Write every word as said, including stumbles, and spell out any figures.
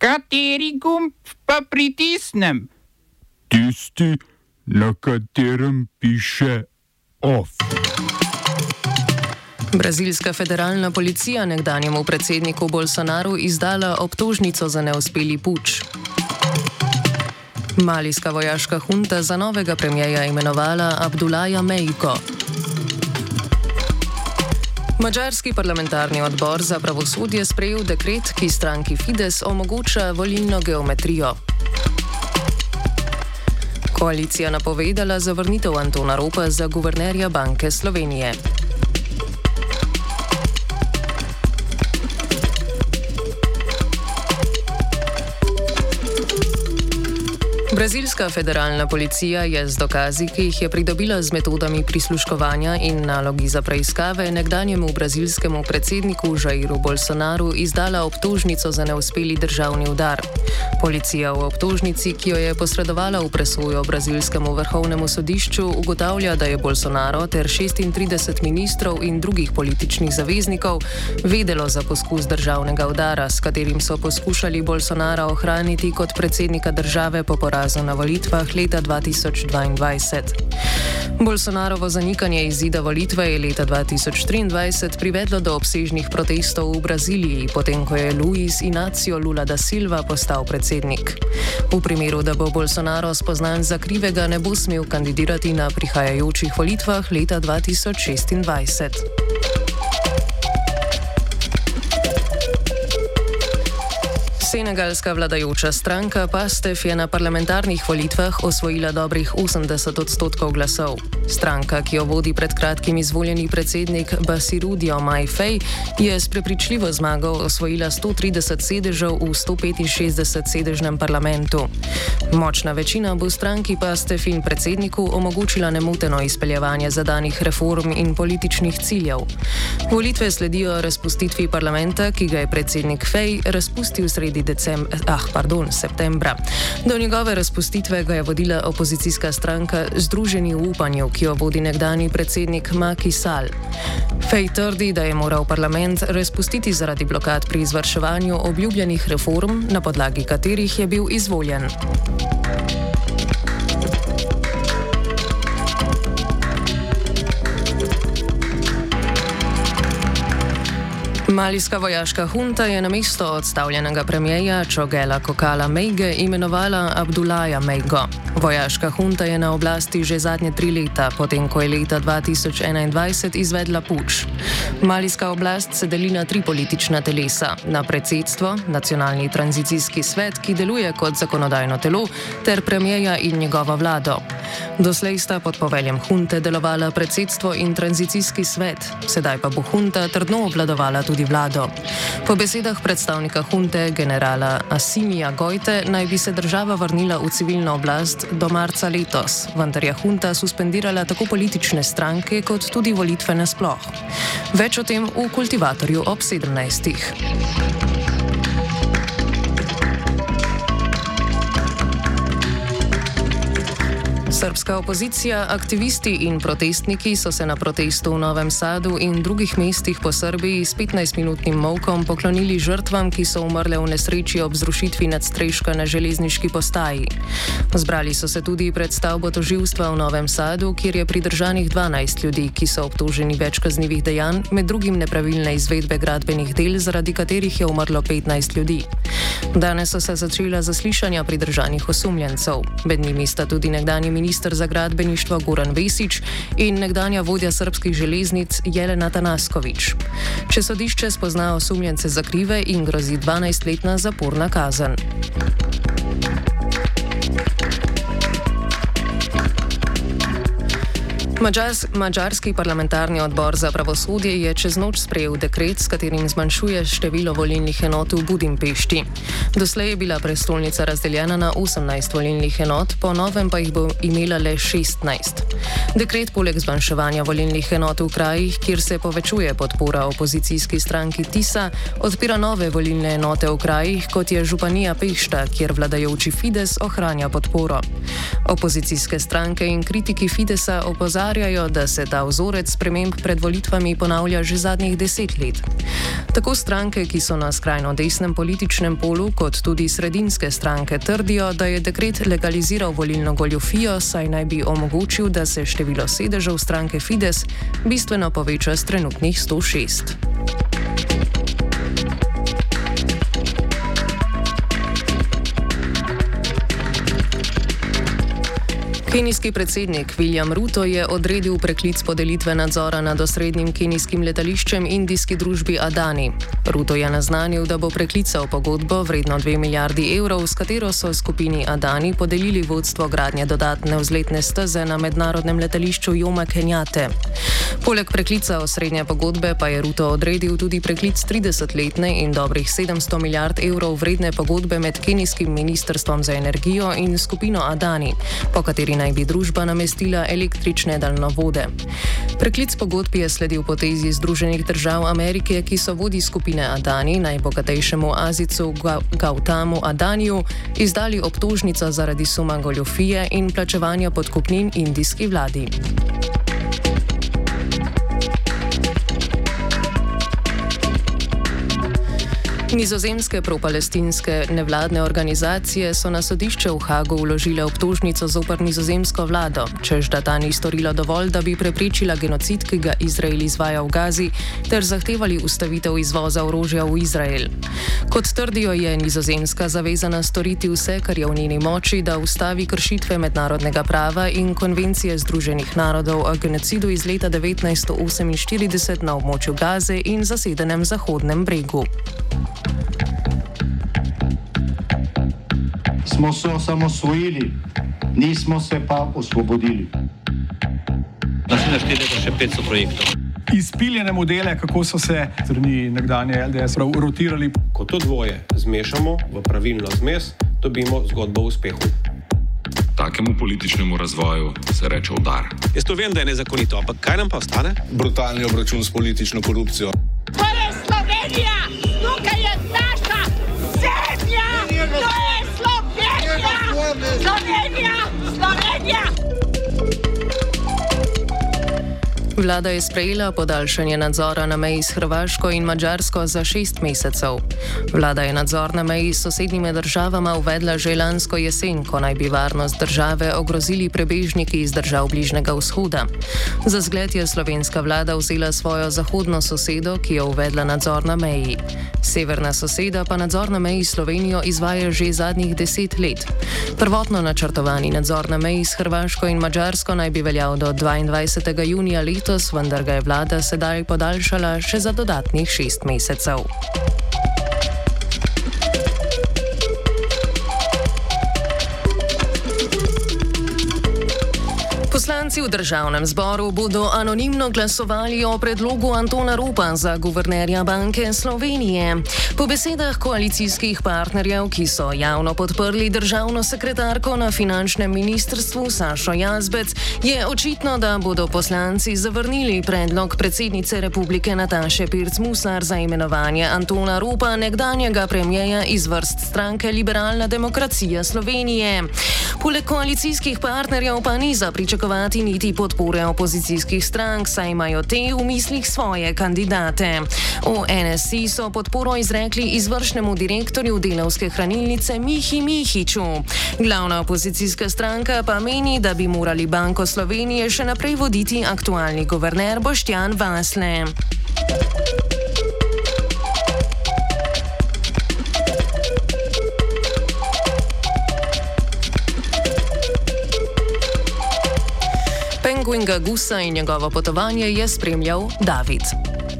Kateri gumb pa pritisnem? Tisti, na katerem piše OF. Brazilska federalna policija nekdanjemu predsedniku Bolsonaru izdala obtožnico za neuspeli puč. Malijska vojaška hunta za novega premierja imenovala Abdullaja Mejgo. Madžarski parlamentarni odbor za pravosodje sprejel dekret, ki stranki Fides omogoča volilno geometrijo. Koalicija napovedala zavrnitev Antona Ropa za guvernerja Banke Slovenije. Brazilska federalna policija je z dokazi, ki jih je pridobila z metodami prisluškovanja in nalogi za preiskave, nekdanjemu brazilskemu predsedniku Jairu Bolsonaru izdala obtožnico za neuspeli državni udar. Policija v obtožnici, ki jo je posredovala v presojo brazilskemu vrhovnemu sodišču, ugotavlja, da je Bolsonaro ter šestintrideset ministrov in drugih političnih zaveznikov vedelo za poskus državnega udara, s katerim so poskušali Bolsonara ohraniti kot predsednika države po porazu na volitvah leta dva tisoč dvaindvajset. Bolsonarovo zanikanje izida volitve je leta dva tisoč triindvajset privedlo do obsežnih protestov v Braziliji, potem ko je Luiz Inácio Lula da Silva postal predsednik. V primeru, da bo Bolsonaro spoznan za krivega, ne bo smel kandidirati na prihajajočih volitvah leta dva tisoč šestindvajset. Senegalska vladajoča stranka PASTEF je na parlamentarnih volitvah osvojila dobrih osemdeset odstotkov glasov. Stranka, ki jo vodi pred kratkim izvoljeni predsednik Bassirou Diomaye Faye, je s prepričljivo zmago osvojila sto trideset sedežev v sto petinšestdeset sedežnem parlamentu. Močna večina bo stranki PASTEF in predsedniku omogočila nemoteno izpeljevanje zadanih reform in političnih ciljev. Volitve sledijo razpustitvi parlamenta, ki ga je predsednik Faye razpustil sredi Decem, ah, pardon, septembra. Do njegove razpustitve ga je vodila opozicijska stranka Združeni v upanju, ki jo vodi nekdanji predsednik Macky Sall. Faye trdi, da je moral parlament razpustiti zaradi blokad pri izvrševanju obljubljenih reform, na podlagi katerih je bil izvoljen. Malijska vojaška hunta je na mesto odstavljenega premierja Choguela Kokala Mejge imenovala Abdullaja Mejgo. Vojaška hunta je na oblasti že zadnje tri leta, potem ko je leta dva tisoč enaindvajset izvedla puč. Malijska oblast se deli na tri politična telesa: na predsedstvo, nacionalni tranzicijski svet, ki deluje kot zakonodajno telo, ter premierja in njegovo vlado. Doslej sta pod poveljem hunte delovala predsedstvo in tranzicijski svet, sedaj pa bo hunta trdno obvladovala tudi vlado. Po besedah predstavnika hunte, generala Assimija Gojte, naj bi se država vrnila v civilno oblast do marca letos, vendar je hunta suspendirala tako politične stranke kot tudi volitve nasploh. Več o tem v Kultivatorju ob sedemnajstih. Srbska opozicija, aktivisti in protestniki so se na protestu v Novem Sadu in drugih mestih po Srbiji s petnajstminutnim molkom poklonili žrtvam, ki so umrle v nesreči ob zrušitvi nadstreška na železniški postaji. Zbrali so se tudi pred stavbo tožilstva v Novem Sadu, kjer je pridržanih dvanajst ljudi, ki so obtoženi več kaznivih dejanj, med drugim nepravilne izvedbe gradbenih del, zaradi katerih je umrlo petnajst ljudi. Danes so se začela zaslišanja pridržanih osumljencev. Med njimi sta tudi nekdanji minister za gradbeništvo Goran Vesić in nekdanja vodja srbskih železnic Jelena Tanasković. Če sodišče spozna osumljence za krive in grozi dvanajstletna zaporna kazen. Mađars, Mađarski parlamentarni odbor za pravosodje je čez noč sprejel dekret, s katerim zmanjšuje število volilnih enot v Budimpešti. Doslej je bila prestolnica razdeljena na osemnajst volilnih enot, po novem pa jih bo imela le šestnajst. Dekret poleg zmanjševanja volilnih enot v krajih, kjer se povečuje podpora opozicijski stranki Tisa, odpira nove volilne enote v krajih, kot je županija Pešta, kjer vladajoči Fides ohranja podporo. Opozicijske stranke in kritiki Fidesa opozarjajo, opozarjajo, da se ta vzorec sprememb pred volitvami ponavlja že zadnjih deset let. Tako stranke, ki so na skrajno desnem političnem polu, kot tudi sredinske stranke trdijo, da je dekret legaliziral volilno goljufijo, saj naj bi omogočil, da se število sedežev stranke Fides bistveno poveča s trenutnih sto šest. Kenijski predsednik William Ruto je odredil preklic podelitve nadzora nad osrednjim kenijskim letališčem indijski družbi Adani. Ruto je naznanil, da bo preklical pogodbo vredno dve milijardi evrov, s katero so skupini Adani podelili vodstvo gradnje dodatne vzletne steze na mednarodnem letališču Joma Kenjate. Poleg preklica osrednje pogodbe pa je Ruto odredil tudi preklic tridesetletne in dobrih sedemsto milijard evrov vredne pogodbe med kenijskim ministrstvom za energijo in skupino Adani, po kateri naj bi družba namestila električne daljnovode. Preklic pogodb je sledil potezi Združenih držav Amerike, ki so vodji skupine Adani, najbogatejšemu Azicu Gautamu Adaniju, izdali obtožnico zaradi suma goljufije in plačevanja podkupnin indijski vladi. Nizozemske propalestinske nevladne organizacije so na sodišče v Hagu vložile obtožnico zoper nizozemsko vlado, čež da ta ni storila dovolj, da bi preprečila genocid, ki ga Izrael izvaja v Gazi, ter zahtevali ustavitev izvoza orožja v Izrael. Kot trdijo, je Nizozemska zavezana storiti vse, kar je v njeni moči, da ustavi kršitve mednarodnega prava in konvencije Združenih narodov o genocidu iz leta devetnajststo oseminštirideset na območju Gaze in zasedenem Zahodnem bregu. Smo se osamosvojili, nismo se pa osvobodili. Naslednje štiri leta še petsto projektov. Izpiljene modele, kako so se strani nekdanje L D S rotirali. Ko to dvoje zmešamo v pravilno zmes, dobimo zgodbo o uspehu. Takemu političnemu razvoju se reče udar. Jaz to vem, da je nezakonito, ampak kaj nam pa ostane? Brutalni obračun s politično korupcijo. To je Slovenija! Tukaj je naša zemlja! To je Slovenija! Slovenija! Slovenija! Vlada je sprejela podaljšanje nadzora na meji s Hrvaško in Madžarsko za šest mesecev. Vlada je nadzor na meji s sosednjimi državama uvedla že lansko jesen, ko naj bi varnost države ogrozili prebežniki iz držav Bližnjega vzhoda. Za zgled je slovenska vlada vzela svojo zahodno sosedo, ki je uvedla nadzor na meji. Severna soseda pa nadzor na meji s Slovenijo izvaja že zadnjih deset let. Prvotno načrtovani nadzor na meji s Hrvaško in Madžarsko naj bi veljal do dvaindvajsetega junija letos, vendar ga je vlada sedaj podaljšala še za dodatnih šest mesecev. Poslanci v državnem zboru bodo anonimno glasovali o predlogu Antona Ropa za guvernerja Banke Slovenije. Po besedah koalicijskih partnerjev, ki so javno podprli državno sekretarko na finančnem ministrstvu Sašo Jazbec, je očitno, da bodo poslanci zavrnili predlog predsednice republike Nataše Pirc Musar za imenovanje Antona Ropa, nekdanjega premierja iz vrst stranke Liberalna demokracija Slovenije. Poleg koalicijskih partnerjev pa ni za pričakovati niti podpore opozicijskih strank, saj imajo te v mislih svoje kandidate. V N S I so podporo izrekli izvršnemu direktorju Delavske hranilnice Mihi Mihiču. Glavna opozicijska stranka pa meni, da bi morali Banko Slovenije še naprej voditi aktualni guverner Boštjan Vasle. Penguinga Gusa in njegovo potovanje je spremljal David.